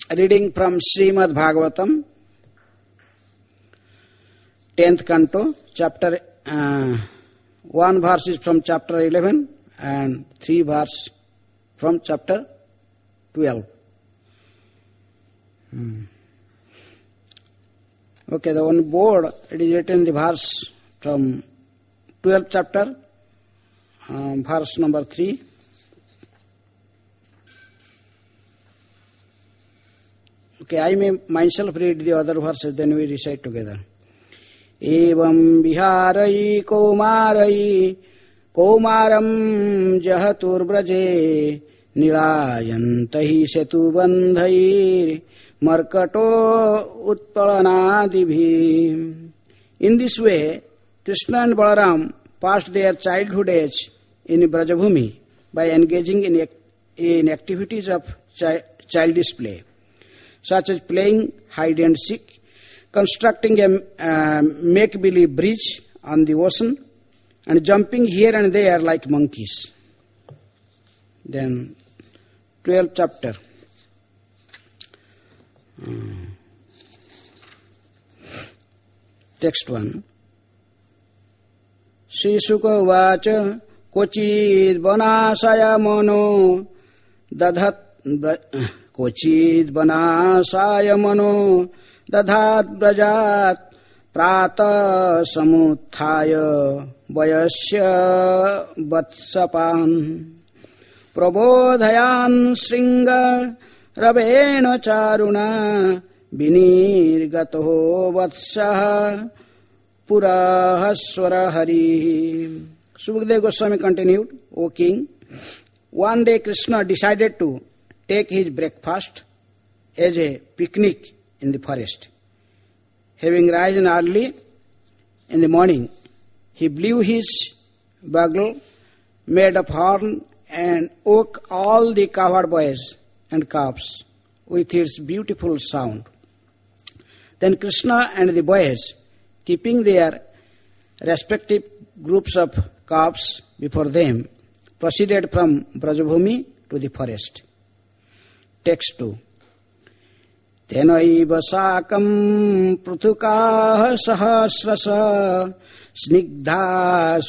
Reading from Srimad Bhagavatam, 10th canto, chapter 1 verse is from chapter 11 and 3 verse from chapter 12. Okay, the on board it is written the verse from 12th chapter, verse number 3. Okay, I may myself read the other verses, then we recite together. Evam viharai kaumaram jahaturbraje nilayantahi setubandhair markato utpalanadibhi. In this way, Krishna and Balaram passed their childhood age in Brajabhumi by engaging in activities of childish play, such as playing hide and seek, constructing a make-believe bridge on the ocean, and jumping here and there like monkeys. Then, 12th chapter. Text 1. Shri Shuka Vacha Kochid Banasaya Mano Dadhat Kochid Banasaya Mano Dadhat Brajat Prata Samuthaya Vayasya Vatsapan Prabodhayan Sringa Rabena Charuna Vinirgato Vatsaha Purahaswara Hari. Sukadeva Goswami continued, O king, one day Krishna decided to take his breakfast as a picnic in the forest. Having risen early in the morning, he blew his bugle made of horn and woke all the cowherd boys and calves with its beautiful sound. Then Krishna and the boys, keeping their respective groups of calves before them, proceeded from Brajabhumi to the forest. Text 2. Tenaiva sakam pruthukaha sahasrasa snigdha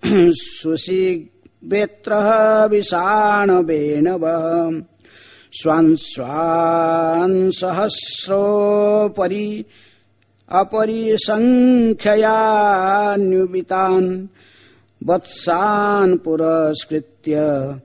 susigvetraha visana venava swan sahasro pari apari sankhya nyubitan vatsan puraskritya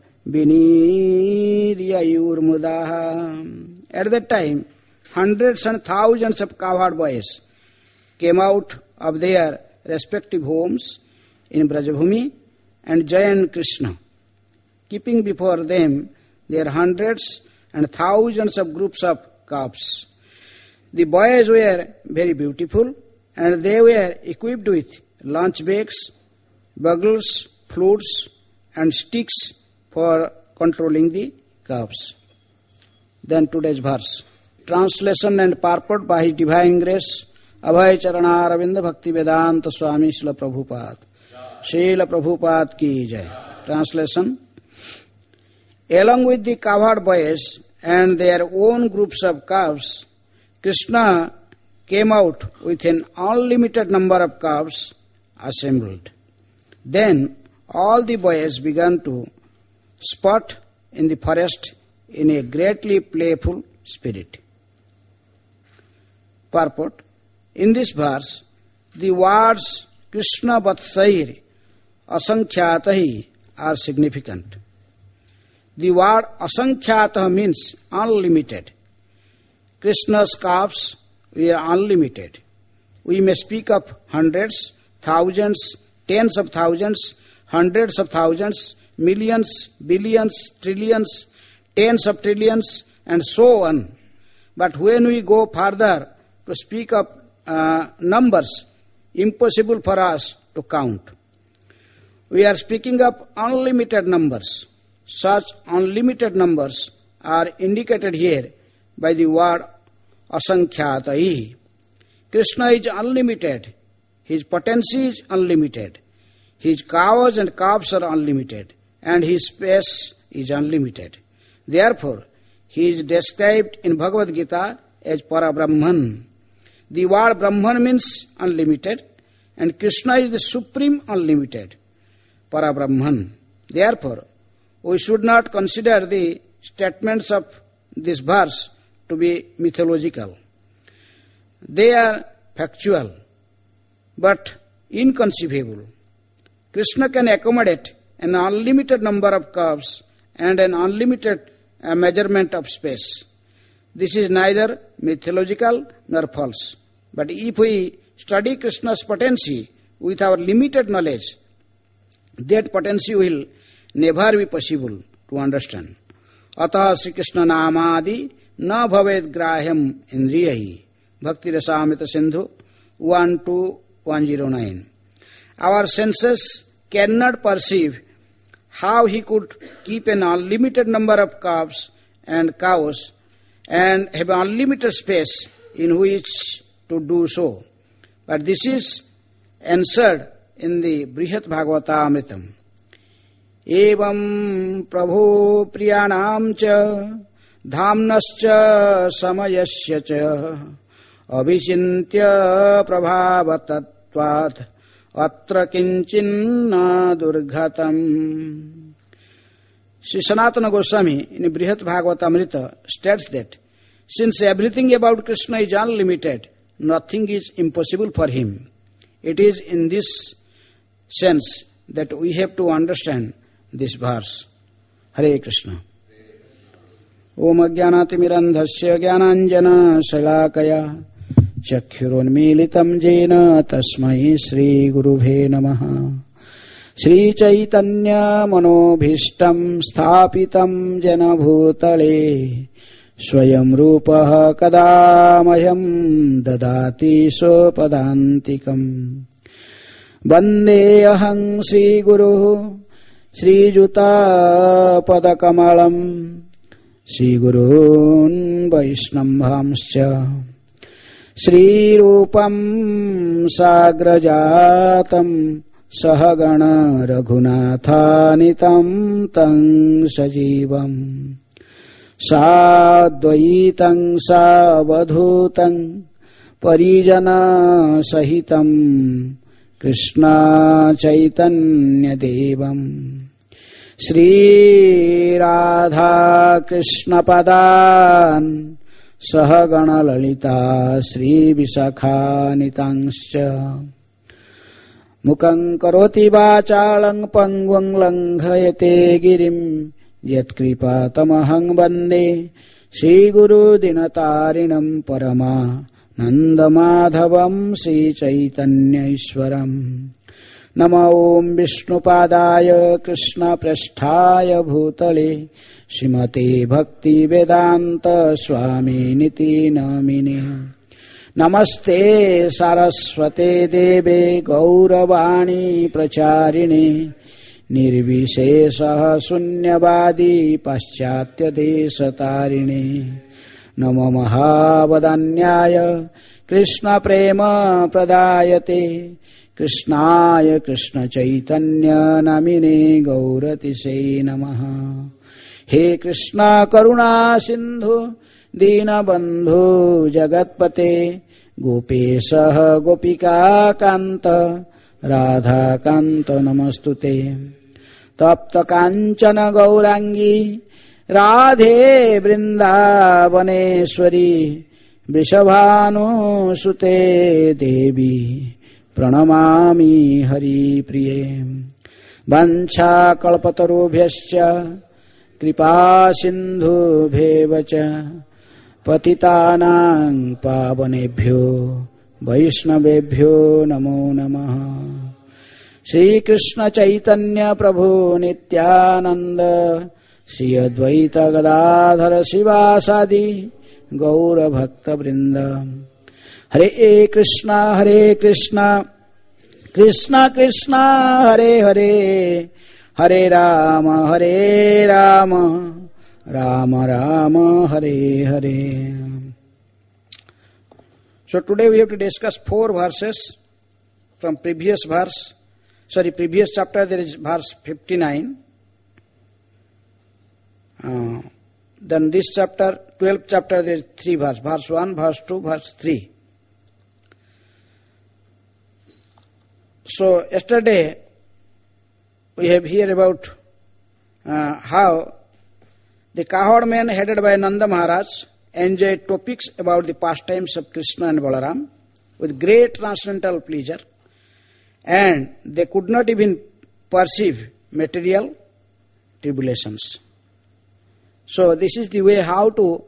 viniryayurmudaha. At that time, hundreds and thousands of cowherd boys came out of their respective homes in Brajabhumi and joined Krishna, keeping before them their hundreds and thousands of groups of calves. The boys were very beautiful, and they were equipped with lunch bags, bugles, flutes, and sticks for controlling the calves. Then today's verse. Translation and purport by His Divine Grace, Abhay Charana Ravinda Bhakti Vedanta Swami Srila Prabhupada. Srila Prabhupada ki jai. Translation. Along with the cowherd boys and their own groups of calves, Krishna came out with an unlimited number of calves assembled. Then all the boys began to sport in the forest in a greatly playful spirit. Purport. In this verse, the words Krishna Vatsair Asankhyatai are significant. The word Asankhyatai means unlimited. Krishna's calves were unlimited. We may speak of hundreds, thousands, tens of thousands, hundreds of thousands, millions, billions, trillions, tens of trillions, and so on. But when we go further to speak of numbers, impossible for us to count. We are speaking of unlimited numbers. Such unlimited numbers are indicated here by the word asankhyatai. Krishna is unlimited. His potency is unlimited. His cows and calves are unlimited. And his space is unlimited. Therefore, he is described in Bhagavad Gita as Parabrahman. The word Brahman means unlimited, and Krishna is the supreme unlimited, Parabrahman. Therefore, we should not consider the statements of this verse to be mythological. They are factual, but inconceivable. Krishna can accommodate an unlimited number of curves and an unlimited measurement of space. This is neither mythological nor false. But if we study Krishna's potency with our limited knowledge, that potency will never be possible to understand. Atah Sri Krishna Namadi na bhaved grahyam indriyahi. Bhakti Rasamrita Sindhu 12109. Our senses cannot perceive how he could keep an unlimited number of calves and cows and have unlimited space in which to do so. But this is answered in the Brihat Bhagavatamritam. Evam Prabhu Priyanam cha Dhamnascha Samayasya cha Abhichintya Prabhavatatvat Atra Kinchinna Durghatam. Sri Sanatana Goswami in Brihat Bhagavatamrita states that since everything about Krishna is unlimited, nothing is impossible for him. It is in this sense that we have to understand this verse. Hare Krishna. Om Ajnanatimirandhasya Jnananjana Shalakaya Chakshurunmilitam Jena Tasmai Shri Gurubhe Namaha. Shri Chaitanya Manobhishtam Sthapitam Jena Bhutale Swayam Rupaha Kadamayam Dadati Sopadantikam. Vande Aham Shri Guru Shri Juta Padakamalam Shri Gurun Vaishnambhamscha Shri Rupam Sagrajatam Sahagana Raghunathanitam Tang Sajivam Sadvaitam Savadhutam Parijana Sahitam Krishna Chaitanya Devam Shri Radha Krishna Padan Sahagana Lalita Shri Visakhanitamscha Mukhaṁ karoti vācālaṁ pangvaṁ langhayate girim yatkripa tamahang vande Shri Guru Dinatarinam Parama Nandamadhavam Shri Chaitanya Ishwaram. Nama Om Vishnupadaya Krishna Prasthaya Bhutale Srimate Bhakti Vedanta Swami Niti Namine. Namaste Saraswate Deve Gauravani Pracharine Nirvishesha Sunyavadi Paschatya Desatarine. Namo Mahavadanyaya Krishna Prema Pradayate Krishnaya Krishna Chaitanya Namine Gauratise Namaha. He Krishna Karuna Sindhu Dinabandhu Jagatpate Gopesha Gopika Kanta Radha Kanta Namastute. Tapta Kanchana Gaurangi Radhe Vrindavaneshwari Vrishabhanu Sute Devi Pranamami Hari Priye. Vancha Kalpatarubhyascha Kripa Sindhu Bhevacha Patitanang Pavanebhyo Vaishnavebhyo Namo Namaha. Shri Krishna Chaitanya Prabhu Nityananda Shri Advaita Gadadhara Sivasadi Gaura Bhakta Vrinda. Hare Krishna Krishna Krishna Hare Hare Hare Rama Rama Rama Hare Hare. So today we have to discuss 4 verses from previous chapter. There is verse 59. then this chapter, 12th chapter, there is 3 verses. Verse 1, verse 2, verse 3. So, yesterday, we have heard about how the cowherd men headed by Nanda Maharaj enjoyed topics about the pastimes of Krishna and Balaram with great transcendental pleasure, and they could not even perceive material tribulations. So this is the way how to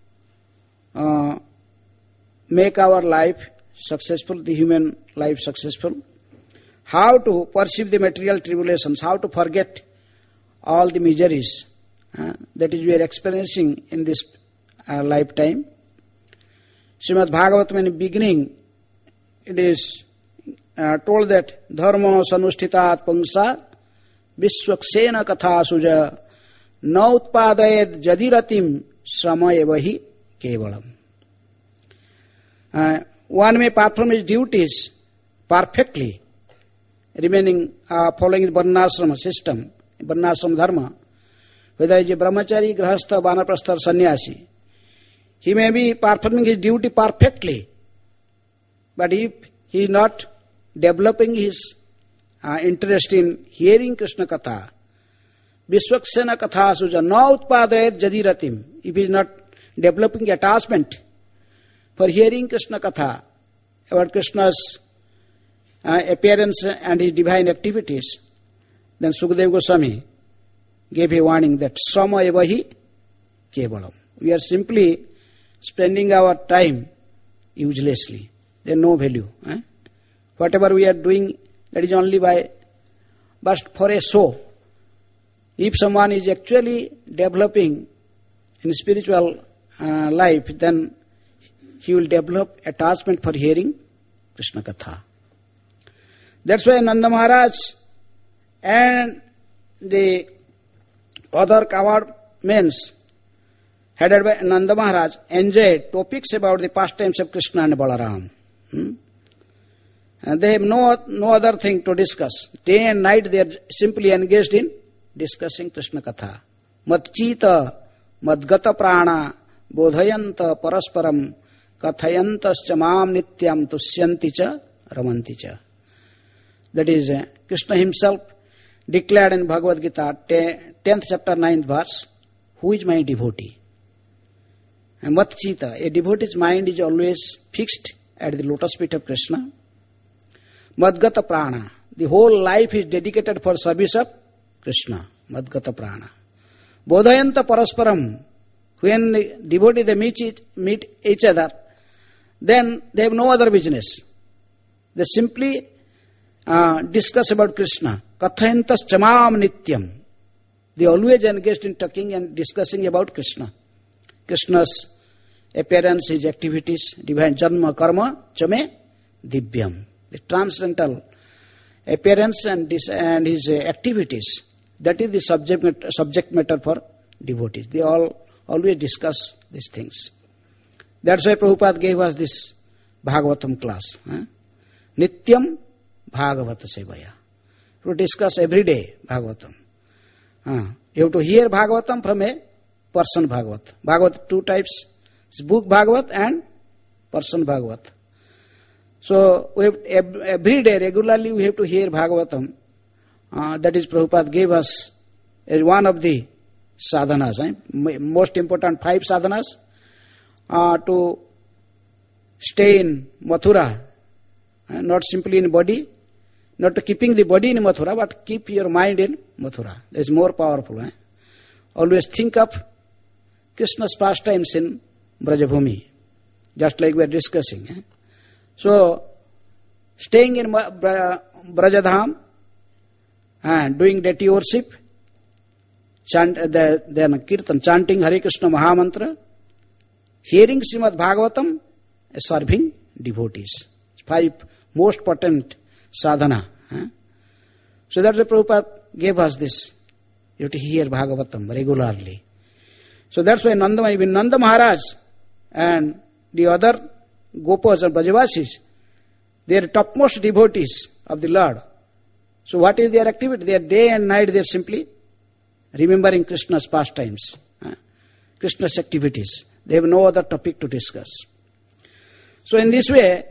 make our life successful, the human life successful, how to perceive the material tribulations, how to forget all the miseries that is we are experiencing in this lifetime. Srimad Bhagavatam in the beginning, it is told that dharma sanusthitat pungsa vishwaksena katha suja na utpadayed jadiratim sramayevahi kevalam. One may perform his duties perfectly, remaining following the varnashrama system, varnashrama dharma, whether he is a brahmachari, grahastha, vanaprastha or sannyasi. He may be performing his duty perfectly, but if he is not developing his interest in hearing Krishna Katha, Vishwaksena Katha Suja, na utpadayet jadiratim, if he is not developing attachment for hearing Krishna Katha, about Krishna's appearance and his divine activities, then Sukadeva Goswami gave a warning that Sama evahi kevalam. We are simply spending our time uselessly. There is no value. Whatever we are doing, that is only but for a show. If someone is actually developing in spiritual life, then he will develop attachment for hearing Krishna Katha. That's why Nanda Maharaj and the other cowherd men headed by Nanda Maharaj enjoyed topics about the pastimes of Krishna and Balaram. And they have no other thing to discuss. Day and night they are simply engaged in discussing Krishna Katha. Matchita, madgata prana, bodhayanta parasparam, kathayantascha mam nityam tusyanti cha ramanti cha. That is, Krishna himself declared in Bhagavad Gita, 10th chapter, 9th verse, who is my devotee? And Matchita, a devotee's mind is always fixed at the lotus feet of Krishna. Madgata prana, the whole life is dedicated for service of Krishna. Madgata prana. Bodhayanta parasparam, when the devotee they meet each other, then they have no other business. They simply discuss about Krishna. Kathayantas chamam nityam. They always engaged in talking and discussing about Krishna. Krishna's appearance, his activities, divine janma, karma, chame, divyam. The transcendental appearance and his activities, that is the subject matter for devotees. They always discuss these things. That's why Prabhupada gave us this Bhagavatam class. Nityam Bhagavata Sevaya. To discuss every day Bhagavatam. You have to hear Bhagavatam from a person Bhagavat. Bhagavat, 2 types. It's book Bhagavat and person Bhagavat. So we have every day, regularly we have to hear Bhagavatam. That is Prabhupada gave us as one of the sadhanas. Most important 5 sadhanas. To stay in Mathura. Not simply in body. Not to keeping the body in Mathura, but keep your mind in Mathura. That is more powerful. Always think of Krishna's pastimes in Brajabhumi. Just like we are discussing. So, staying in Brajadham and doing deity worship, then Kirtan, chanting Hare Krishna Mahamantra, hearing Srimad Bhagavatam, serving devotees. 5 most potent sadhana. So that's why Prabhupada gave us this. You have to hear Bhagavatam regularly. So that's why Nanda Maharaj and the other Gopas and Brajavasis, they are topmost devotees of the Lord. So what is their activity? They are day and night, they are simply remembering Krishna's pastimes. Krishna's activities. They have no other topic to discuss. So in this way,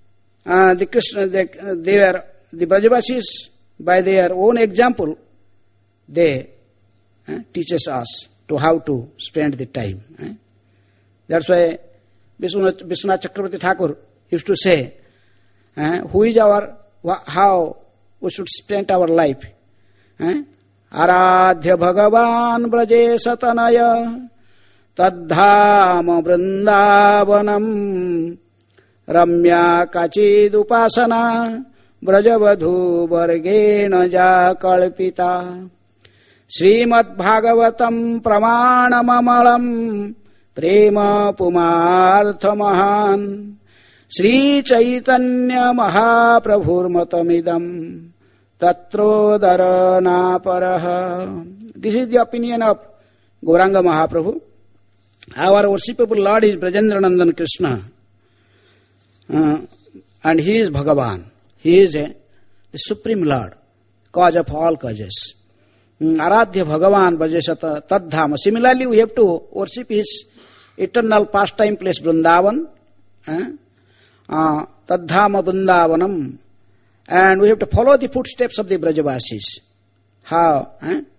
the Brajavasis, by their own example, they teaches us to how to spend the time. That's why Vishwanath Chakravarti Thakur used to say, how we should spend our life. Aradhya Bhagavan Braje Satanaya Tadhama Vrindavanam Ramya Kachid Upasana Brajavadhu Vargena Jakalpita Srimad Bhagavatam Pramanamamalam Prema Pumarthamahan Sri Chaitanya Mahaprabhurmatamidam Tatrodharana Paraha. This is the opinion of Gauranga Mahaprabhu. Our worshipable Lord is Brajendranandan Krishna. And He is Bhagavan. He is the Supreme Lord, cause of all causes. Aradhya Bhagavan Bhajesata Tadhama. Similarly, we have to worship His eternal pastime place Vrindavan. Tadhama Vrindavanam. And we have to follow the footsteps of the Brajavasis. How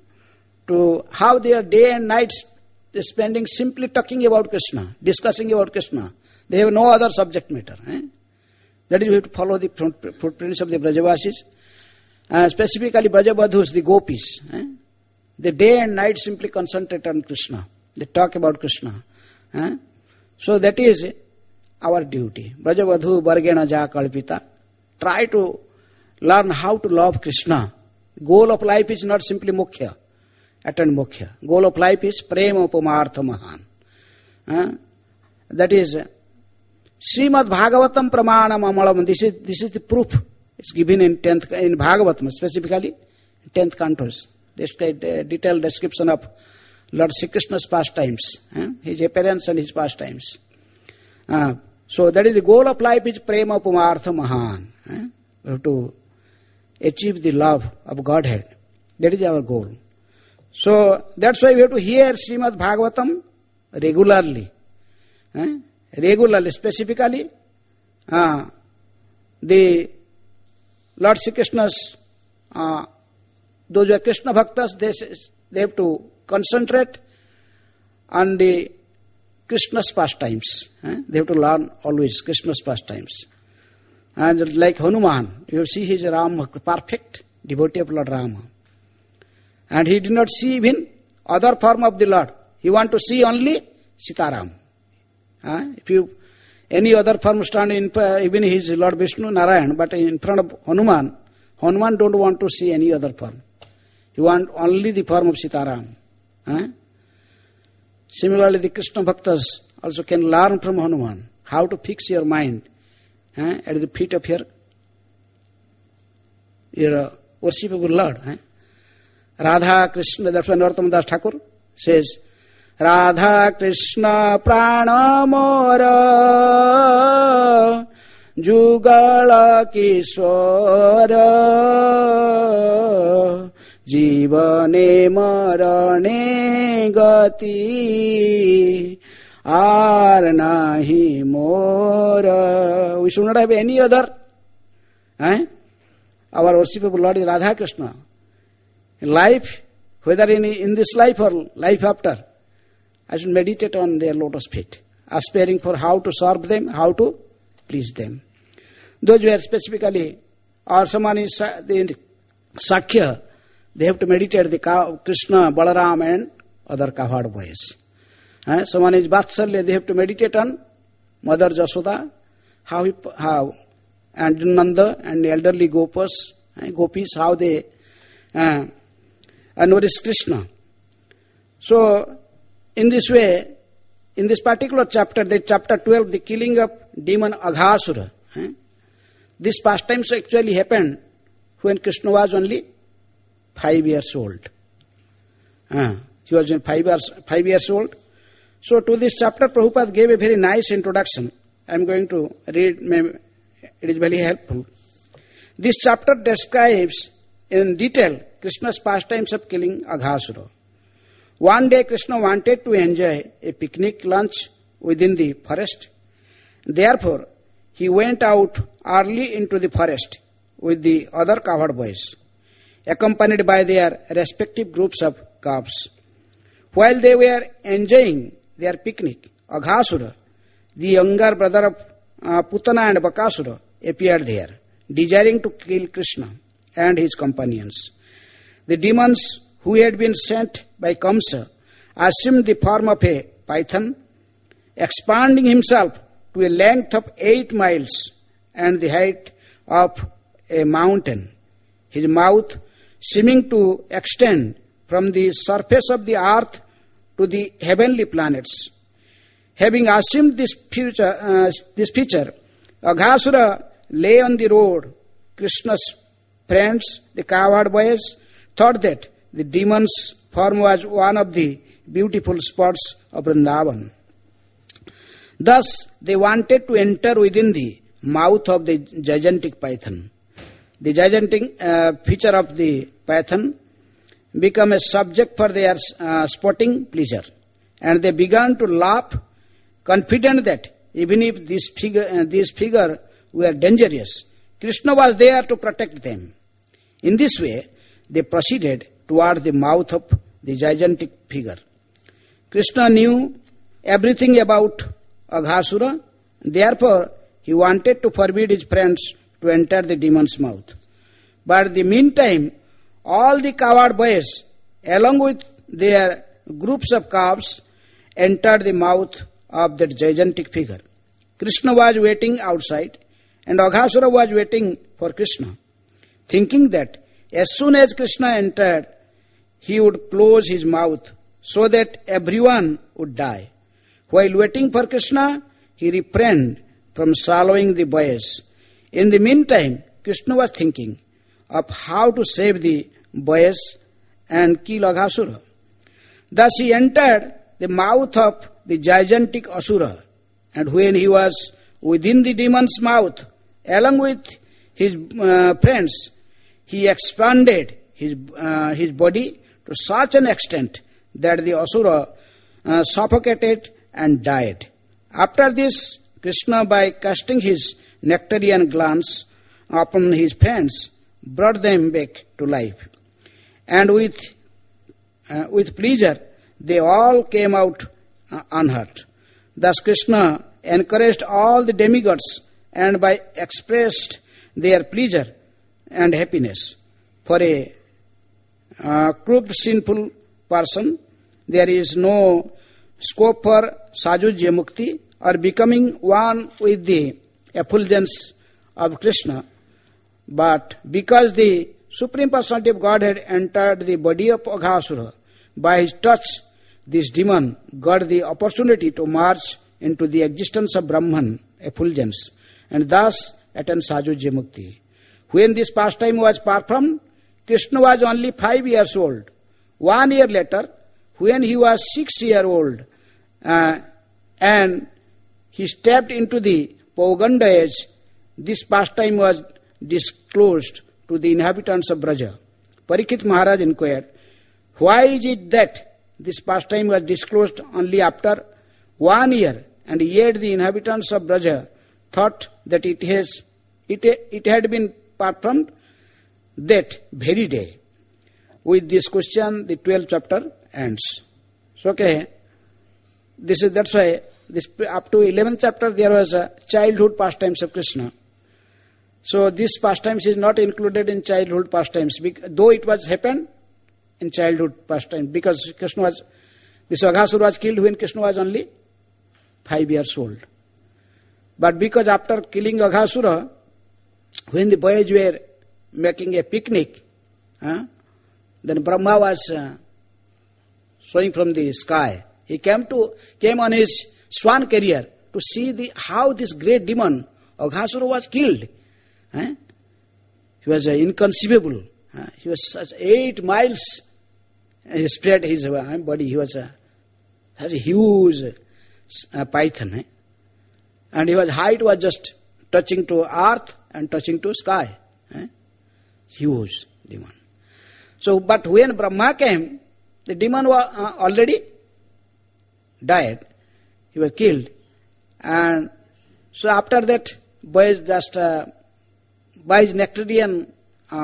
their day and night spending simply talking about Krishna, discussing about Krishna. They have no other subject matter. That is, we have to follow the footprints of the Brajavasis. Specifically Brajavadhus, the gopis. They day and night simply concentrate on Krishna. They talk about Krishna. So that is our duty. Brajavadhu Vargena Ja Kalpita. Try to learn how to love Krishna. Goal of life is not simply Mukhya, attend Mukhya. Goal of life is Prema Pumartha Mahan. That is Srimad Bhagavatam Pramanam Amalam. This is the proof. It's given in Bhagavatam, specifically 10th cantos. This detailed description of Lord Sri Krishna's pastimes, his appearance and his pastimes. So that is the goal of life is Prema Pumartha Mahan. We have to achieve the love of Godhead. That is our goal. So that's why we have to hear Srimad Bhagavatam regularly. Regularly, specifically, the Lord Sri Krishna's, those who are Krishna Bhaktas, they have to concentrate on the Krishna's pastimes. They have to learn always Krishna's pastimes. And like Hanuman, you see he is a Rama, perfect devotee of Lord Rama. And he did not see even other form of the Lord. He want to see only Sitaram. If you any other form stand in even his Lord Vishnu Narayan, but in front of Hanuman don't want to see any other form. He want only the form of Sitaram. Similarly, the Krishna Bhaktas also can learn from Hanuman how to fix your mind at the feet of your worshipable Lord. Radha Krishna, that's why Narottam Das Thakur says, Radha Krishna Prana Mora Jugala Kishwara Jivane Marane Gati Arnahi Mora. We should not have any other. Our worshipable Lord is Radha Krishna. In life, whether in this life or life after, I should meditate on their lotus feet, aspiring for how to serve them, how to please them. Those who are specifically, or someone is the Sakhya, they have to meditate the Krishna, Balaram and other Kavhad boys. Someone is Vatsalya, they have to meditate on Mother Jasoda, how and Nanda and the elderly gopis, how they nourish Krishna. So, in this way, in this particular chapter, the chapter 12, the killing of demon Aghasura, this pastimes actually happened when Krishna was only 5 years old. He was 5 years old. So to this chapter, Prabhupada gave a very nice introduction. I am going to read, it is very helpful. This chapter describes in detail Krishna's pastimes of killing Aghasura. One day Krishna wanted to enjoy a picnic lunch within the forest. Therefore, he went out early into the forest with the other cowherd boys, accompanied by their respective groups of calves. While they were enjoying their picnic, Aghasura, the younger brother of Putana and Bakasura, appeared there, desiring to kill Krishna and his companions. The demons who had been sent by Kamsa assumed the form of a python, expanding himself to a length of 8 miles and the height of a mountain, his mouth seeming to extend from the surface of the earth to the heavenly planets. Having assumed this feature, Aghasura lay on the road. Krishna's friends, the cowherd boys, thought that the demon's form was one of the beautiful spots of Vrindavan. Thus, they wanted to enter within the mouth of the gigantic python. The gigantic feature of the python became a subject for their sporting pleasure, and they began to laugh, confident that even if this figure were dangerous, Krishna was there to protect them. In this way, they proceeded toward the mouth of the gigantic figure. Krishna knew everything about Aghasura, therefore he wanted to forbid his friends to enter the demon's mouth. But in the meantime, all the cowherd boys, along with their groups of calves, entered the mouth of that gigantic figure. Krishna was waiting outside, and Aghasura was waiting for Krishna, thinking that as soon as Krishna entered, he would close his mouth so that everyone would die. While waiting for Krishna, he refrained from swallowing the boys. In the meantime, Krishna was thinking of how to save the boys and kill Aghasura. Thus he entered the mouth of the gigantic Asura, and when he was within the demon's mouth, along with his friends, he expanded his body to such an extent that the Asura suffocated and died. After this, Krishna, by casting his nectarian glance upon his friends, brought them back to life. And with pleasure, they all came out unhurt. Thus Krishna encouraged all the demigods and by expressed their pleasure and happiness. For a crooked, sinful person, there is no scope for sajujya mukti or becoming one with the effulgence of Krishna. But because the Supreme Personality of Godhead entered the body of Aghasura, by his touch, this demon got the opportunity to march into the existence of Brahman, effulgence, and thus attain sajujya mukti. When this pastime was performed, Krishna was only 5 years old. 1 year later, when he was 6 years old, and he stepped into the Pauganda age, this pastime was disclosed to the inhabitants of Braja. Parikshit Maharaj inquired, why is it that this pastime was disclosed only after 1 year, and yet the inhabitants of Braja thought that it had been performed that very day? With this question, the 12th chapter ends. So, okay, that's why this up to 11th chapter there was a childhood pastimes of Krishna. So this pastimes is not included in childhood pastimes, though it was happened in childhood pastimes, because this Aghasura was killed when Krishna was only 5 years old. But because after killing Aghasura, when the boys were making a picnic, then Brahma was showing from the sky. He came on his swan carrier to see how this great demon Aghasura was killed. He was inconceivable. He was such 8 miles. He spread his body. He was such a huge python. And his height was just touching to earth and touching to sky. Huge demon. So, but when Brahma came, The demon was already died. He was killed. And so after that, boys just by his nectarian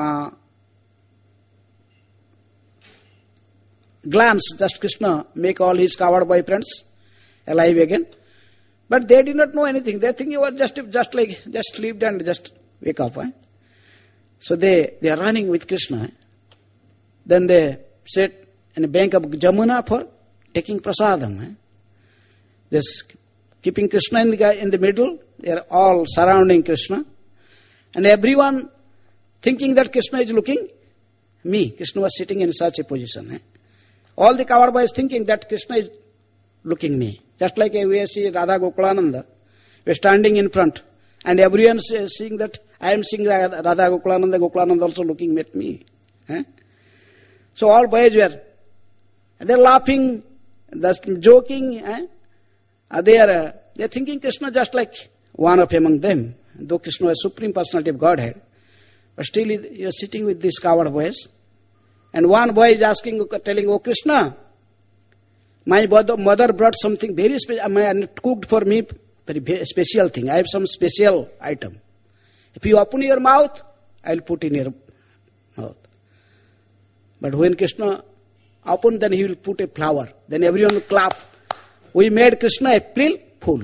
glance, just Krishna make all his coward boyfriends alive again. But they did not know anything. They think you were just slept and just wake up. So they are running with Krishna. Then they sit in the bank of Jamuna for taking prasadam. Just keeping Krishna in the middle. They are all surrounding Krishna. And everyone thinking that Krishna is looking me. Krishna was sitting in such a position. All the coward boys thinking that Krishna is looking me. Just like we see Radha Gokulananda. We are standing in front. And everyone is seeing that I am seeing Radha Gokulananda. Gokulananda also looking at me. So all boys were. They are laughing, just joking. They are thinking Krishna just like one of among them. Though Krishna is Supreme Personality of Godhead. But still you are sitting with these coward boys. And one boy is asking, telling, "Oh Krishna, my mother brought something very special, and cooked for me, very special thing. I have some special item. If you open your mouth, I will put in your mouth." But when Krishna opened, then he will put a flower. Then everyone will clap. We made Krishna April Fool.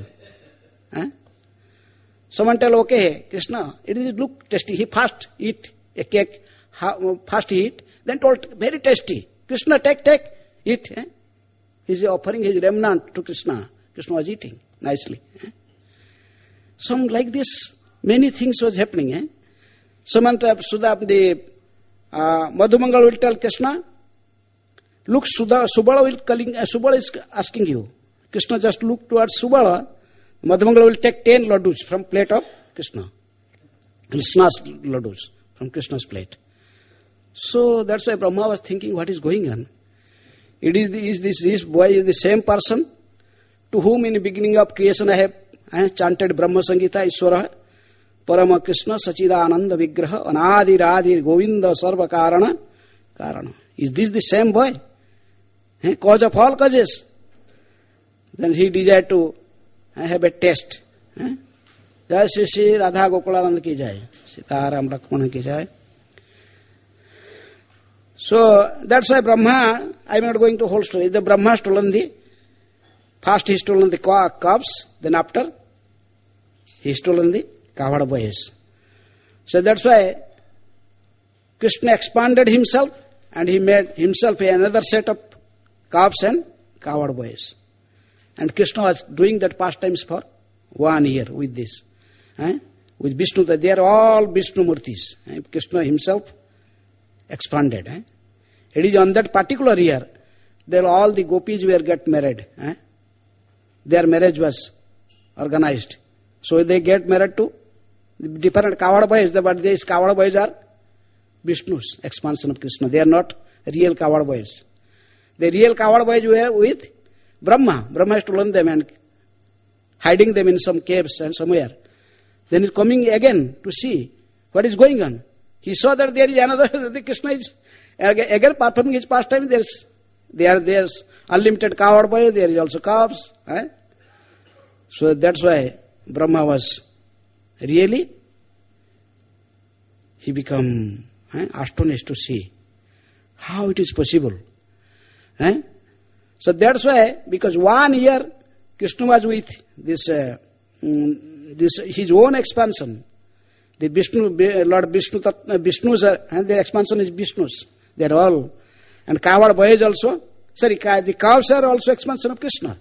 Someone tell, "Okay, Krishna, it is look tasty." He first eat a cake, first eat, then told, "Very tasty. Krishna, take, eat." He is offering his remnant to Krishna. Krishna was eating nicely. Some like this, many things was happening. Someone the Madhumangal will tell Krishna, "Look, Subala is asking you." Krishna just look towards Subala. Madhumangal will take 10 laddus from plate of Krishna. Krishna's laddus from Krishna's plate. So that's why Brahma was thinking, what is going on? This boy is the same person to whom in the beginning of creation I have chanted Brahma Sangita Ishwara Parama Krishna Sachidananda Vigraha Anadi Radhi Govinda Sarva Karana. Is this the same boy? Cause of all causes. Then he desired to have a test. Jai Shri Radha Gokulananda ki jai. Sitaram Lakshmana ki jai. So that's why Brahma, I am not going to whole story. The Brahma stolen first he stolen the calves, then after he stolen the cowherd boys. So that's why Krishna expanded himself and he made himself another set of calves and cowherd boys. And Krishna was doing that pastimes for 1 year with this. With Vishnu, they are all Vishnu Murtis. Krishna himself expanded. It is on that particular year that all the gopis were get married. Their marriage was organized. So they get married to different cowherd boys, but these cowherd boys are Vishnu's expansion of Krishna. They are not real cowherd boys. The real cowherd boys were with Brahma. Brahma has stolen them and hiding them in some caves and somewhere. Then he's coming again to see what is going on. He saw that there is another, the Krishna is again performing his pastime. There's unlimited cowherd boy, there is also calves. So that's why Brahma was really, he become astonished to see how it is possible. So that's why, because 1 year Krishna was with this his own expansion. The Lord Vishnu's, their expansion is Vishnu's. They are all, and cowherd boys also. The cows are also expansion of Krishna.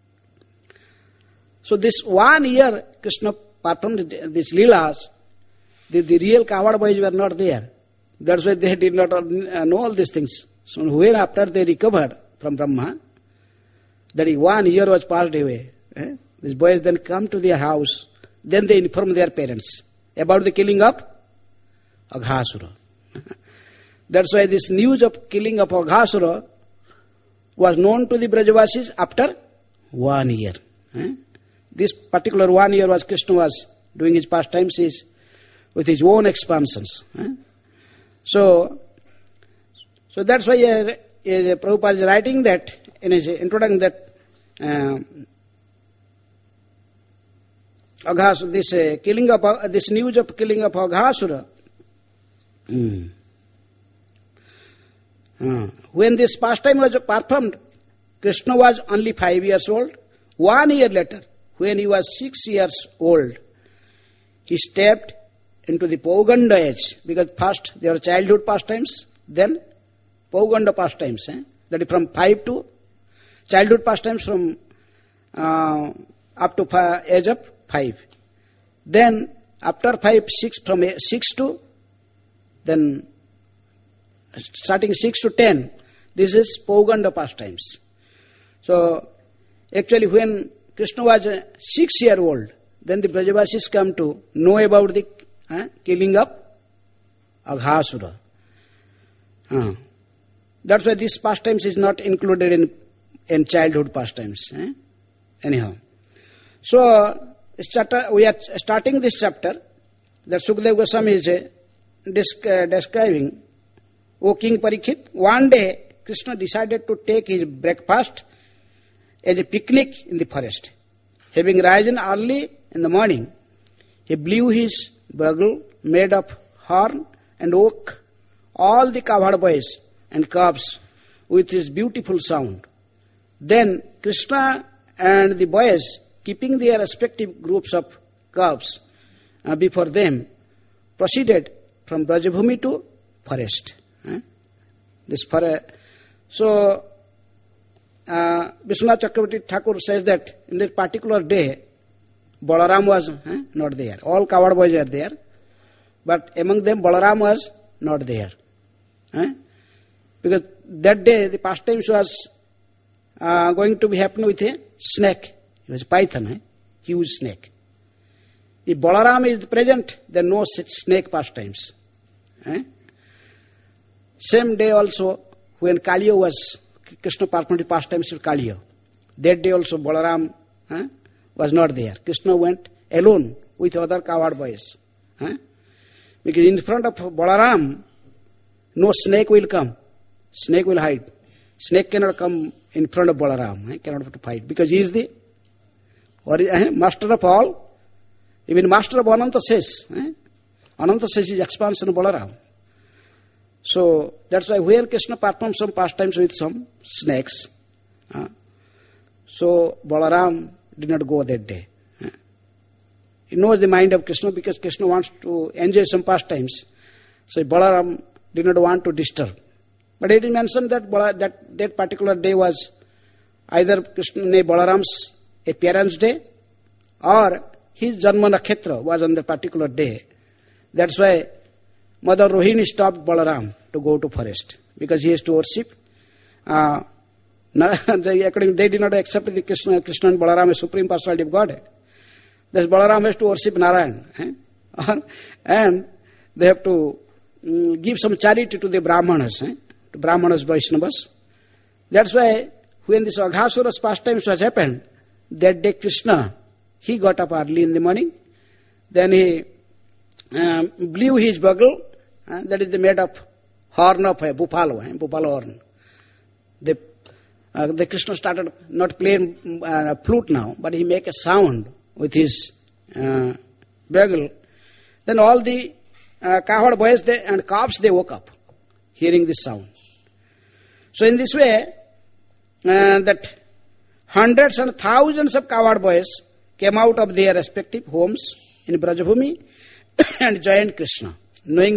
So this 1 year Krishna performed these leelas. The real cowherd boys were not there. That's why they did not know all these things. So when after they recovered from Brahma, that 1 year was passed away. These boys then come to their house. Then they inform their parents about the killing of Aghasura. That's why this news of killing of Aghasura was known to the Brajavasis after 1 year. This particular 1 year was Krishna was doing his pastimes with his own expansions. So that's why Prabhupada is writing that in his introduction that this news of killing of Aghasura. When this pastime was performed, Krishna was only 5 years old. 1 year later, when he was 6 years old, he stepped into the Pauganda age, because first there were childhood pastimes, then Pauganda pastimes. That is from 5 to childhood pastimes from up to age of 5. Then after 5, 6, from 6 to, then starting 6 to 10, this is Pauganda pastimes. So actually when Krishna was 6 years old, then the Brajavasis come to know about the killing of Aghasura. That's why this pastimes is not included in childhood pastimes. Anyhow. So we are starting this chapter that Sukadeva Goswami is describing. O King Parikshit, one day Krishna decided to take his breakfast as a picnic in the forest. Having risen early in the morning, he blew his bugle made of horn and woke all the cowherd boys and cubs with his beautiful sound. Then Krishna and the boys, keeping their respective groups of cubs before them, proceeded from Brajabhumi to forest. So Vishwanath Chakravarti Thakur says that in this particular day, Balaram was not there. All cowherd boys are there, but among them Balaram was not there. Because that day the pastimes was going to be happening with a snake. It was a python, huge snake. If Balaram is present, there are no such snake pastimes. Same day also, when Kaliya was, Krishna performed pastimes with Kaliya. That day also Balaram was not there. Krishna went alone with other cowherd boys. Because in front of Balaram, no snake will come. Snake will hide. Snake cannot come in front of Balaram. He cannot have to fight. Because he is the master of all. Even master of Ananta says. Ananta says is expansion of Balaram. So that's why where Krishna performed some pastimes with some snakes, so Balaram did not go that day. He knows the mind of Krishna because Krishna wants to enjoy some pastimes. So Balaram did not want to disturb. But it is mentioned that that particular day was either Balaram's appearance day or his Janma Nakshatra was on the particular day. That's why Mother Rohini stopped Balaram to go to forest because he has to worship. They did not accept the Krishna and Balaram as Supreme Personality of Godhead. Thus Balaram has to worship Narayan. And they have to give some charity to the Brahmanas, to Brahmanas, Vaishnavas. That's why when this Aghasura's pastimes was happened, that day Krishna, he got up early in the morning. Then he blew his bugle, that is made of horn of buffalo horn. The Krishna started not playing flute now, but he make a sound with his bugle. Then all the cowherd boys and calves, they woke up, hearing this sound. So in this way, that hundreds and thousands of cowherd boys came out of their respective homes in Brajabhumi and joined Krishna, knowing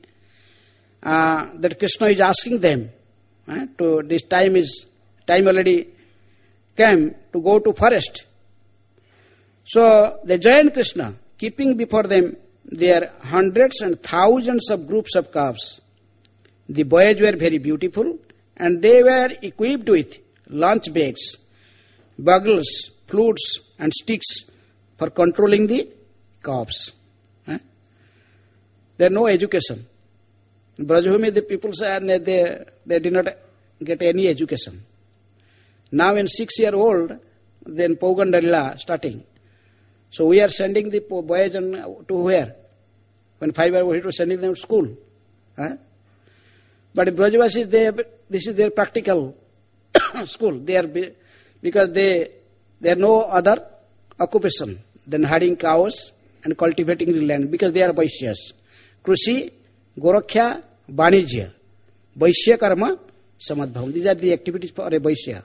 that Krishna is asking them to this time already came to go to forest. So they joined Krishna, keeping before them their hundreds and thousands of groups of calves. The boys were very beautiful, and they were equipped with lunch bags, bugles, flutes, and sticks for controlling the calves. There is no education. In Brajabhumi, the people say they did not get any education. Now in 6 year old, then Pauganda Lila starting. So we are sending the boys to where? When 5 year old, we were sending them to school. But in Brajavasis, they this is their practical school. Because they have no other occupation than herding cows and cultivating the land, because they are Vaishyas. Krushi, Gorakhya, Vanijya. Vaishya karma, samadbhavam. These are the activities for a Vaishya.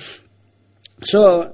So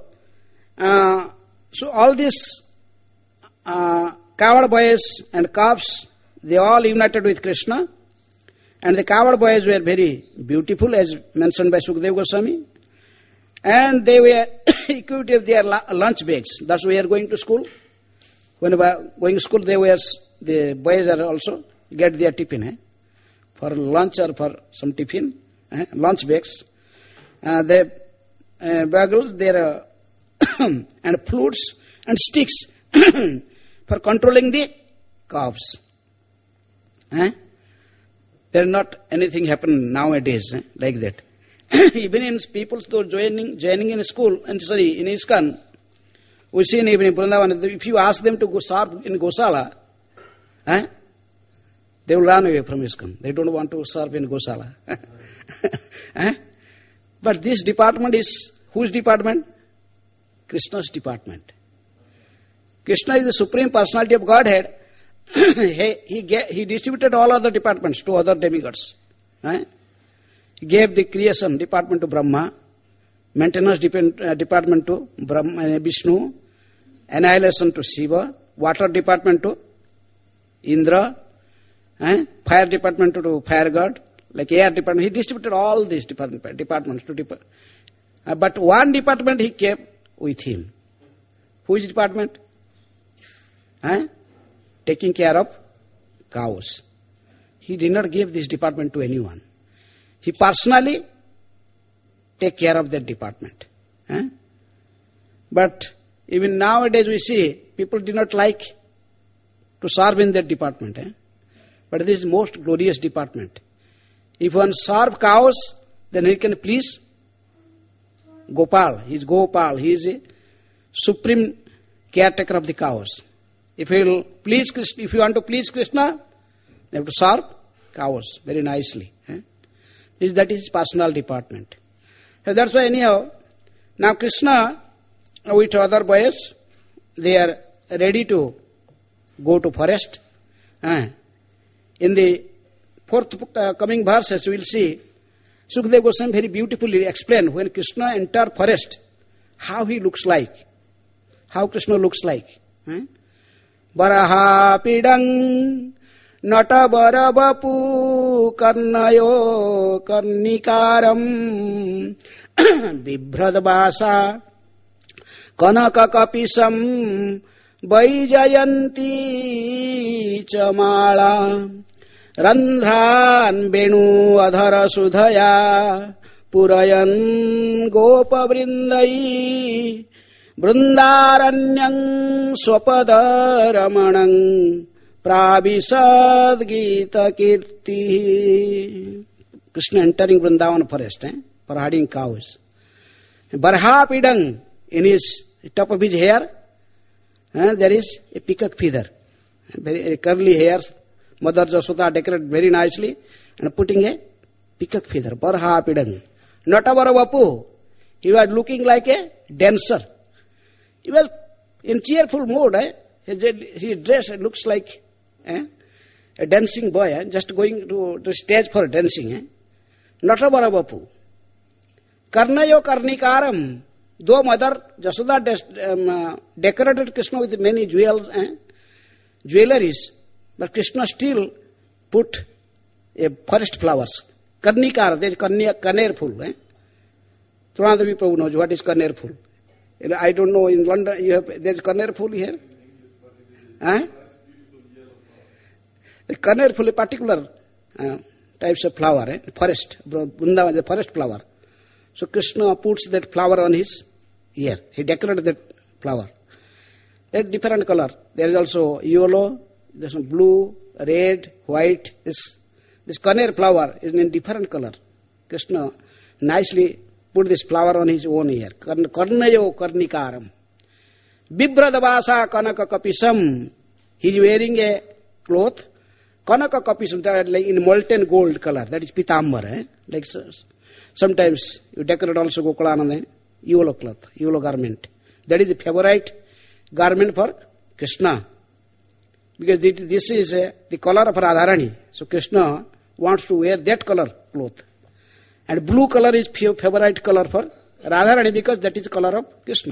all these cowherd boys and calves, they all united with Krishna. And the cowherd boys were very beautiful, as mentioned by Sukadeva Goswami. And they were equipped with their lunch bags. Thus we are going to school. When we are going to school, the boys are also get their tiffin for lunch or for some tiffin, lunch bags. They bagels, their and flutes and sticks for controlling the calves. There is not anything happen nowadays like that. Even in people who are joining in school, in ISKCON, we see in Vrindavan, if you ask them to go serve in Gosala, they will run away from ISKCON. They don't want to serve in Gosala. But this department is whose department? Krishna's department. Krishna is the Supreme Personality of Godhead. He distributed all other departments to other demigods. He gave the creation department to Brahma, maintenance department to Vishnu, annihilation to Shiva, water department to Indra, fire department to fire god, like air department. He distributed all these departments to but one department he kept with him. Which department? Taking care of cows. He did not give this department to anyone. He personally take care of that department. But even nowadays we see people do not like to serve in that department. But this is most glorious department. If one serve cows, then he can please Gopal. He is Gopal. He is a supreme caretaker of the cows. If you want to please Krishna, you have to serve cows very nicely. That is his personal department. So that's why anyhow, now Krishna with other boys, they are ready to go to forest. In the fourth coming verses, we will see Sukadeva Goswami very beautifully explained when Krishna entered forest, how he looks like, how Krishna looks like. Baraha pidang nata barabapu karnayo karnikaram bibhradvasa kanaka kapisam vaijayanti chamala randhran benu adhara sudhaya purayan gopavrindai Vrindaranyang swapadaramanang pravisad gita kirti. Krishna entering Vrindavan forest for herding cows. Barha pidang, in his top of his hair, there is a peacock feather. Very curly hairs. Mother Jasoda decorated very nicely and putting a peacock feather. Barha pidang. Natavara Vapu. He was looking like a dancer. He was in cheerful mood. His dress looks like a dancing boy, just going to the stage for dancing. Natavara Vapu. Karnayo karnikaram. Though Mother Jasoda decorated Krishna with many jewelries, but Krishna still put a forest flowers. Karnikara, there is Kaner fool. Trunadavi Prabhu knows what is Kaner fool. I don't know, in London there is Kaner fool here. The Kaner fool, a particular types of flower, forest, Vrindavan, the forest flower. So Krishna puts that flower on his ear. He decorated that flower. That different color. There is also yellow, there is blue, red, white. This Kaner flower is in different color. Krishna nicely put this flower on his own ear. Karnayo karnikaram. Bibhradvasa kanaka kapisam. He is wearing a cloth. Kanaka kapisam, that is like in molten gold color. That is pitambar. Like Sometimes you decorate also Gokulananda, yellow cloth, yellow garment. That is the favorite garment for Krishna. Because this is the color of Radharani. So Krishna wants to wear that color cloth. And blue color is favorite color for Radharani because that is the color of Krishna.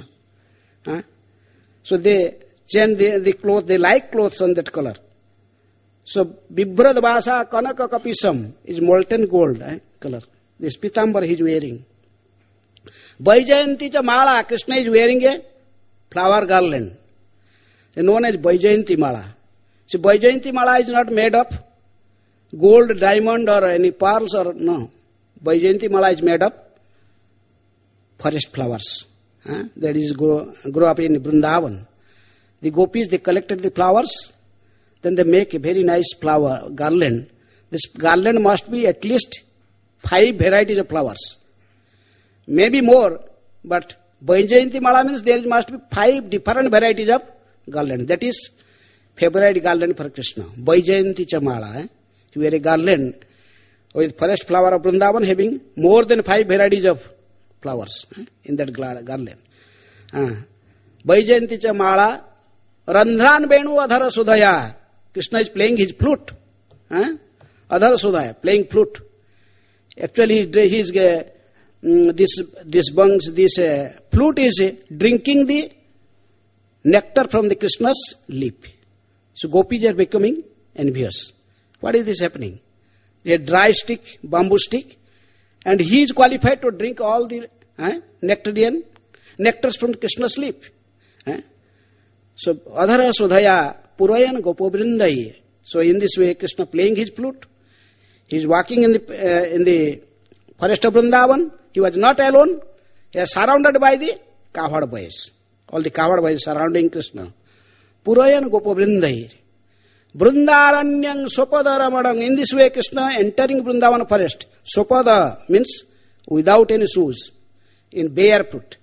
So they change the clothes, they like clothes on that color. So Bibhradvasa Kanaka Kapisam is molten gold color. This Pitambar he is wearing. Vaijayanti Mala, Krishna is wearing a flower garland, known as Vaijayanti Mala. See, Vaijayanti Mala is not made of gold, diamond or any pearls or no. Vaijayanti Mala is made of forest flowers. That is grow up in Vrindavan. The gopis, they collected the flowers, then they make a very nice flower garland. This garland must be at least 5 varieties of flowers. Maybe more, but Vaijayanti Mala means there must be 5 different varieties of garland. That is favorite garland for Krishna. Vaijayanti Mala. You wear a garland with forest flower of Vrindavan having more than 5 varieties of flowers in that garland. Vaijayanti Mala. Randhran Venu Adhara Sudhaya. Krishna is playing his flute. Adhara Sudhaya, playing flute. Actually, he is this flute is drinking the nectar from the Krishna's lip. So gopis are becoming envious. What is this happening? A dry stick, bamboo stick, and he is qualified to drink all the nectars from Krishna's lip. So Adhara Sudhaya Purayan Gopovrindai. So in this way, Krishna playing his flute. He is walking in the forest of Vrindavan. He was not alone. He was surrounded by the cowherd boys. All the cowherd boys surrounding Krishna. Purayan Gopovrindai. Vrindaranyang Sopadaramadang. In this way, Krishna entering Vrindavan forest. Sopada means without any shoes, in barefoot.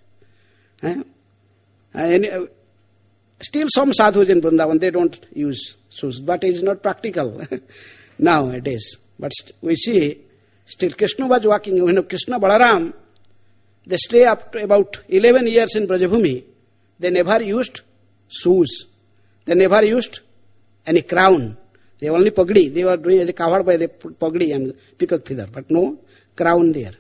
Still some sadhus in Vrindavan, they don't use shoes, but it is not practical nowadays. But we see, still Krishna was walking. When Krishna Balaram, they stay up to about 11 years in Brajabhumi, they never used shoes. They never used any crown. They only pagdi. They were doing as a covered by the pagdi and peacock feather, but no crown there.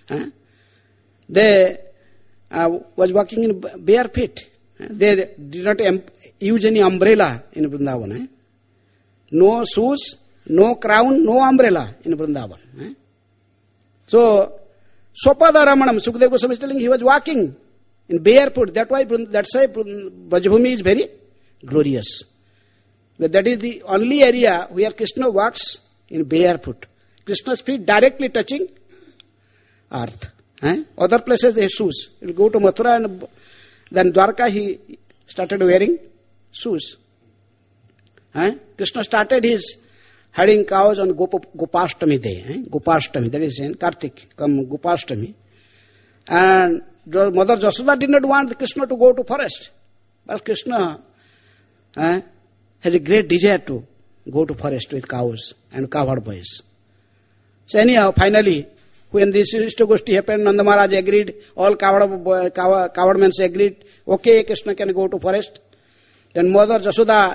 They was walking in bare feet. They did not use any umbrella in Vrindavan. No shoes, no crown, no umbrella in Vrindavan. So, Sopada Ramanam, Sukadeva Goswami is telling he was walking in barefoot. That's why Brajabhumi is very glorious. That is the only area where Krishna walks in barefoot. Krishna's feet directly touching earth. Other places they have shoes. He will go to Mathura and then Dwarka he started wearing shoes. Krishna started his herding cows on Gopashtami day. Gopashtami, that is in Kartik, Gopashtami. And Mother Jasoda did not want Krishna to go to forest. But Krishna has a great desire to go to forest with cows and cowherd boys. So anyhow, finally, when this Ishtagoshti happened, Nanda Maharaj agreed, all cowherd men agreed, okay, Krishna can go to forest. Then Mother Jasoda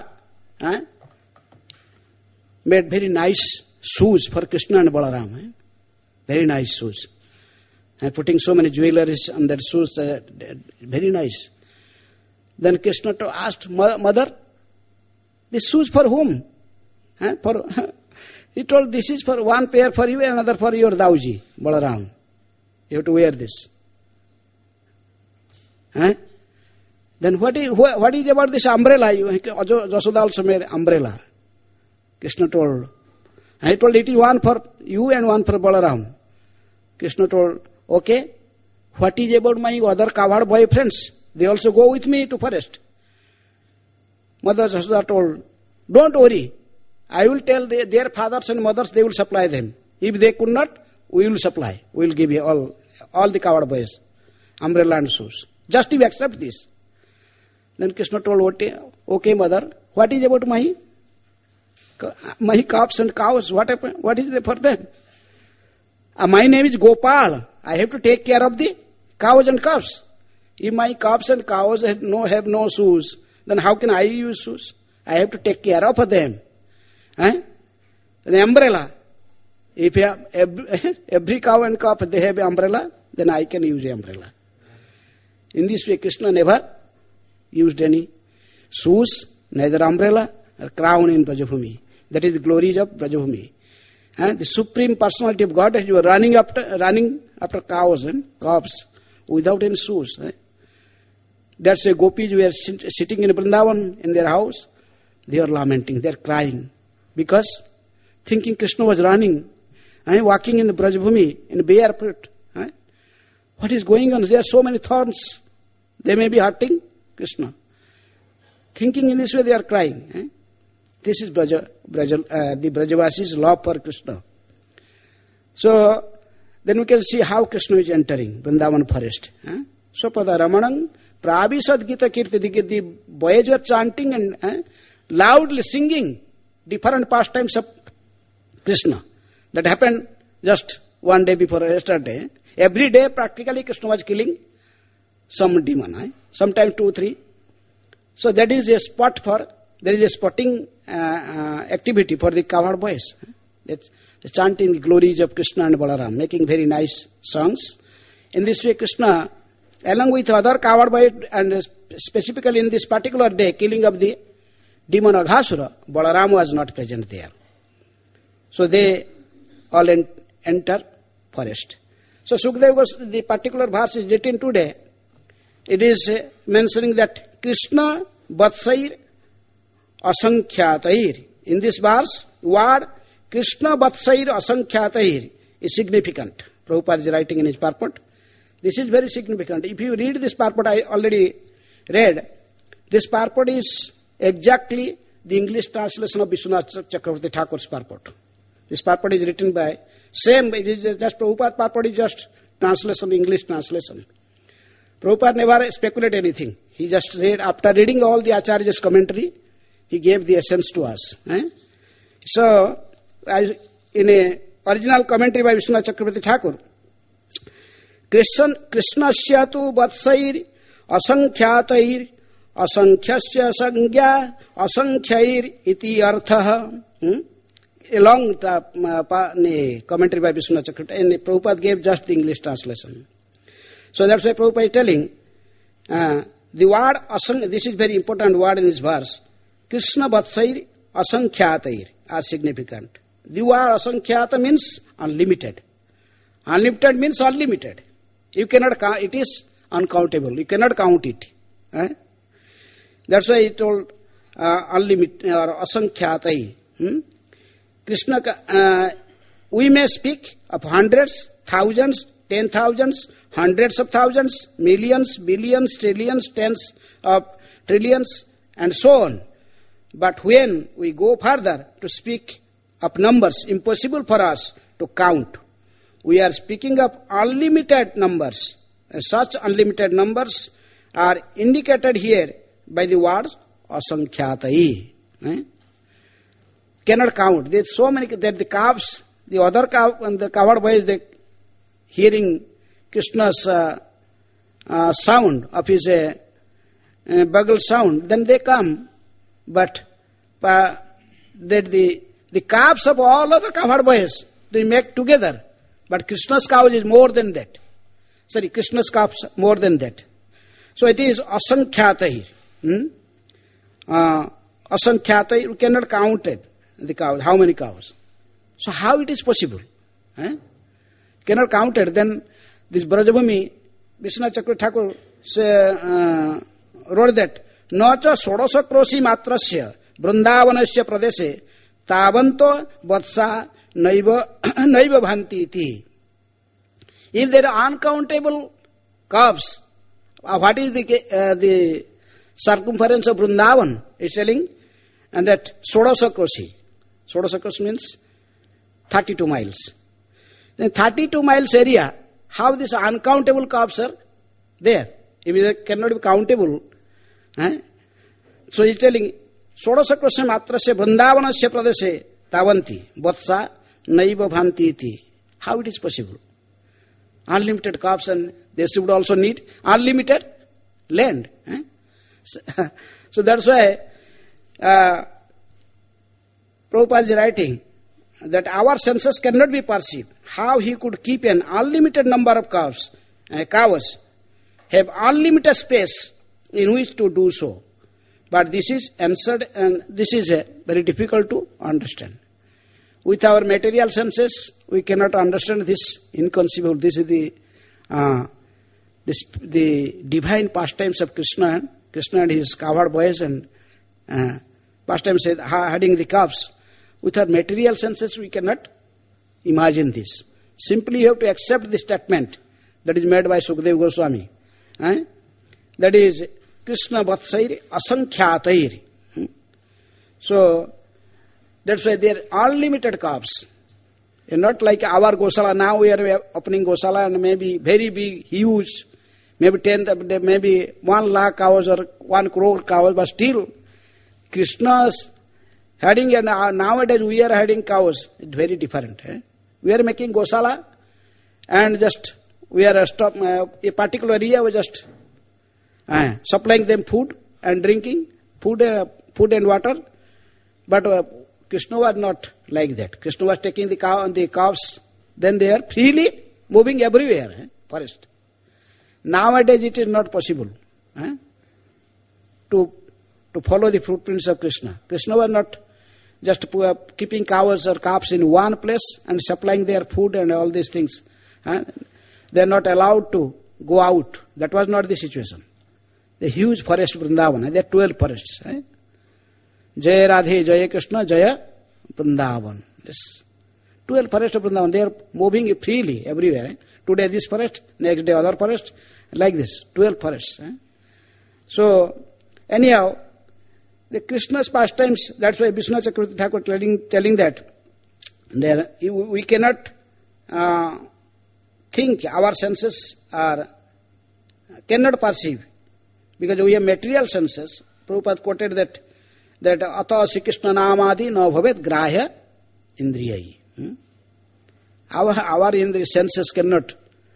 made very nice shoes for Krishna and Balaram. Very nice shoes. And putting so many jewelries on that shoes, very nice. Then Krishna asked, Mother, this shoes for whom? He told, this is for one pair for you and another for your Dauji, Balaram. You have to wear this. Then what is about this umbrella? Jasoda also made umbrella. Krishna told. And he told, it is one for you and one for Balaram. Krishna told, okay, what is about my other cowherd boyfriends? They also go with me to forest. Mother Jasoda told, don't worry. I will tell their fathers and mothers, they will supply them. If they could not, we will supply. We will give you all the cowherd boys, umbrella and shoes. Just you accept this. Then Krishna told, okay mother, what is about my calves and cows? What happened? What is there for them? My name is Gopal. I have to take care of the cows and calves. If my calves and cows have no shoes, then how can I use shoes? I have to take care of them. An umbrella. If every cow and calf they have an umbrella, then I can use an umbrella. In this way, Krishna never used any shoes, neither umbrella or crown in Brajabhumi. That is the glories of Brajabhumi. The Supreme Personality of Godhead, you are running after cows and calves without any shoes. That's why gopis were sitting in Vrindavan in their house. They are lamenting, they are crying. Because thinking Krishna was running, walking in the Brajabhumi, in barefoot. What is going on? There are so many thorns. They may be hurting Krishna. Thinking in this way, they are crying. This is the Brajavasi's love for Krishna. So, then we can see how Krishna is entering Vrindavan forest. Sopada Ramanang, Prabhisad Gita Kirti, the boys were chanting and loudly singing different pastimes of Krishna. That happened just one day before yesterday. Every day, practically, Krishna was killing some demon. Sometimes 2, 3. So that is a spot there is a spotting activity for the cowherd boys. That's chanting the glories of Krishna and Balaram, making very nice songs. In this way, Krishna, along with other cowherd boys, and specifically in this particular day, killing of the demon Aghasura, Balaram was not present there. So they all enter forest. So Sukadeva, the particular verse is written today. It is mentioning that Krishna Vatsair Asankhyatai. In this verse, word Krishna Vatsair Asankhyatai is significant. Prabhupada is writing in his purport. This is very significant. If you read this purport, I already read, this purport is exactly the English translation of Vishwanath Chakravarti Thakur's purport. This purport is written by same, it is just Prabhupada purport is just translation, English translation. Prabhupada never speculated anything. He just read, after reading all the Acharya's commentary, he gave the essence to us. So, in a original commentary by Vishwanath Chakravarti Thakur, Krishnasya tu vatsair asankhyatai asankhyasya sangya asankhyair iti arthaha. A long commentary by Vishwanath Chakravarti, and Prabhupada gave just the English translation. So that's why Prabhupada is telling, the word this is very important word in this verse, Krishna Vatsair Asankhyatai are significant. The word Asankhyata means unlimited. Unlimited means unlimited. You cannot count, it is uncountable. You cannot count it. That's why he told unlimited or Asankhyata. Krishna, we may speak of hundreds, thousands, 10,000s, hundreds of thousands, millions, billions, trillions, tens of trillions, and so on. But when we go further to speak of numbers impossible for us to count, we are speaking of unlimited numbers. Such unlimited numbers are indicated here by the words asankhyatai. Cannot count. There are so many that the calves, the other calf and the cowherd boys, they hearing Krishna's sound of his bugle sound, then they come. But that the calves of all other cowherd boys, they make together. But Krishna's cow is more than that. Sorry, Krishna's calves more than that. So it is asankhyata. Asankhyata, you cannot count it, the cows, how many cows. So how it is possible? Cannot count it. Then this Brajabhumi, Vishwanath Chakravarti Thakur wrote that, Nacha Sodasa Krosi Matrasya Vrindavanasya Pradeshe Tavanto Vatsa Naiva Bhanti iti. If there are uncountable calves, what is the circumference of Vrindavan? It's telling, and that Sodasa Krosi. Sodasa Krosi means 32 miles. Then 32 miles area, how these uncountable calves are there? If it cannot be countable, so he's telling, Sodasa Krosi Matrasya Vrindavanasya Pradeshe Tavanti Vatsa Naiva Bhanti iti. How it is possible? unlimited crops, and they should also need unlimited land. So that's why Prabhupada is writing that our senses cannot be perceived. How he could keep an unlimited number of cows, have unlimited space in which to do so. But this is answered, and this is very difficult to understand. With our material senses, we cannot understand this inconceivable. This is the divine pastimes of Krishna and his cowherd boys, and pastimes herding the calves. With our material senses, we cannot imagine this. Simply you have to accept the statement that is made by Sukadeva Goswami. That is, Krishna Vatsair Asankhyaatair. So, that's why they are unlimited calves. And not like our Gosala. Now we are opening Gosala and maybe very big, huge, maybe 1 lakh cows or 1 crore cows, but still Krishna's herding, and nowadays we are herding cows. It's very different. We are making Gosala and just we are a particular area, we just supplying them food and drinking, food and water. But Krishna was not like that. Krishna was taking the cow and the calves, then they are freely moving everywhere, forest. Nowadays it is not possible to follow the footprints of Krishna. Krishna was not just keeping cows or calves in one place and supplying their food and all these things. They are not allowed to go out. That was not the situation. The huge forest Vrindavan, there are 12 forests. Jaya Radhe, Jaya Krishna, Jaya Vrindavan. Yes. 12 forests of Vrindavan, they are moving freely everywhere. Today this forest, next day other forest, like this, 12 forests. So, anyhow, the Krishna's pastimes, that's why Vishnu Chakravarti Thakur telling that there, we cannot think, our senses cannot perceive, because we have material senses. Prabhupada quoted that Ata Sri Krishna Namadi na bhavet grahya indriyai. Our senses cannot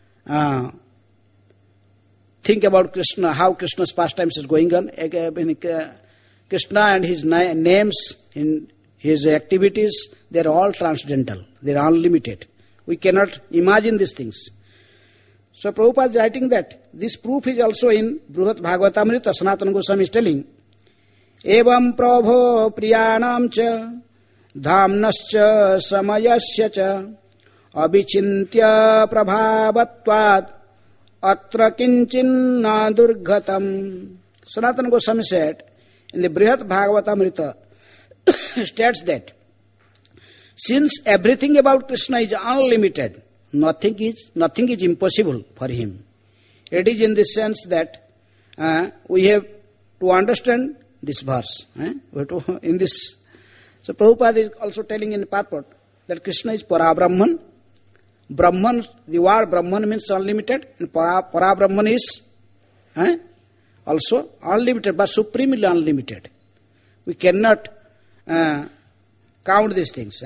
think about Krishna, how Krishna's pastimes is going on. Krishna and his names, in his activities, they are all transcendental. They are unlimited. We cannot imagine these things. So Prabhupada is writing that this proof is also in Bruhat Bhagavatamrita. Sanatana Goswami is telling, Evam prabho priyanam cha dhamnascha samayasya cha abhichintya prabhavatvad atra kinchin na durghatam. Sanatana Goswami said in the Brihat Bhagavatamrita states that since everything about Krishna is unlimited, nothing is impossible for him. It is in the sense that we have to understand this verse. In this, so Prabhupada is also telling in the purport that Krishna is Parabrahman. Brahman, the word Brahman means unlimited, and Parabrahman is also unlimited, but supremely unlimited. We cannot count these things.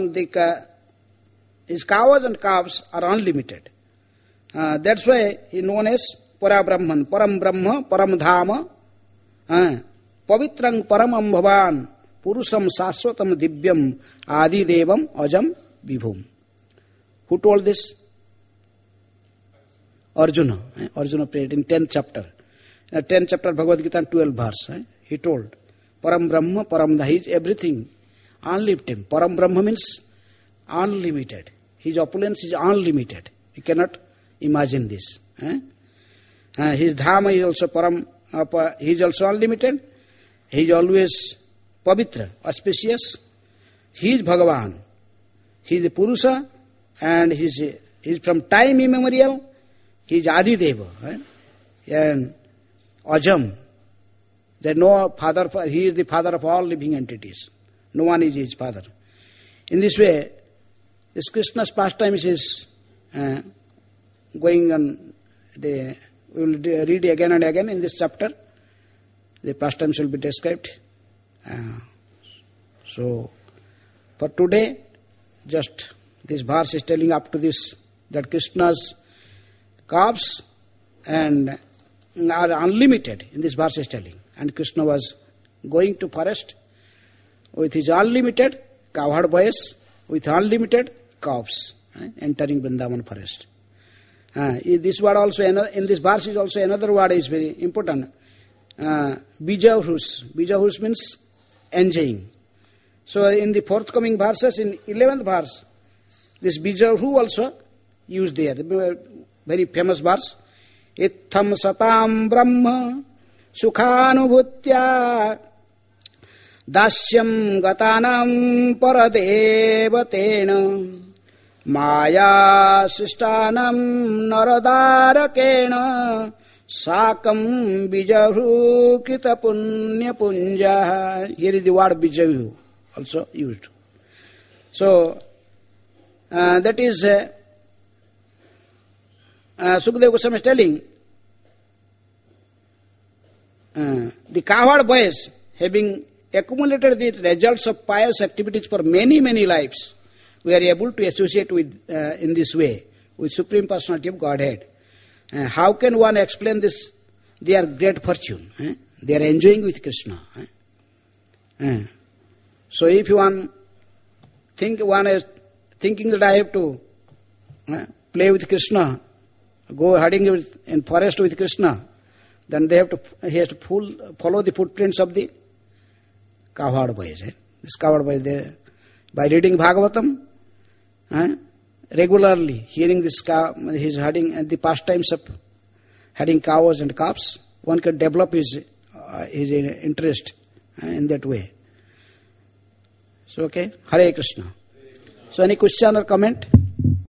His cows and calves are unlimited. That's why he is known as Parabrahman, Param Brahma, Param Dhama, Pavitrang Paramam Bhavan, Purusam Saswatam Divyam, Adi Devam Ajam Vibhum. Who told this? Arjuna. Arjuna prayed in 10th chapter. 10th chapter Bhagavad Gita, 12th verse. He told, Param Brahma, Param Dha, he is everything, unlimited. Param Brahma means unlimited. His opulence is unlimited. You cannot imagine this. His Dhama is also Param, he is also unlimited. He is always Pavitra, auspicious. He is Bhagavan. He is the Purusha, and he is from time immemorial. He is Adi Deva. And Ajam. There is no father, he is the father of all living entities. No one is his father. In this way, this Krishna's pastimes is going on. We will read again and again in this chapter. The pastimes will be described. So, for today, just this verse is telling up to this, that Krishna's calves and are unlimited, in this verse is telling. And Krishna was going to forest with his unlimited cowherd boys, with unlimited calves, entering Vrindavan forest. This word also, in this verse is also another word is very important. Bijahus. Bijahus means enjoying. So in the forthcoming verses, in 11th verse, this Bijahu also used there. Very famous verse. Itham satam brahma sukhanubhutya dasyam gatanam paradevatena maya sistanam naradarakena sakam bijahu kita punya punja. Here is the word bijahu also used. So that is Sukadeva Goswami is telling the cowherd boys, having accumulated the results of pious activities for many, many lives, we are able to associate with in this way with Supreme Personality of Godhead. How can one explain this? Their great fortune. They are enjoying with Krishna. So if one is thinking that I have to play with Krishna, go hiding in forest with Krishna, then he has to follow the footprints of the cowherd boys. This cowherd boys, by reading Bhagavatam, regularly hearing this his herding and the pastimes of herding cows and calves, one can develop his interest in that way. So okay, Hare Krishna. So any question or comment?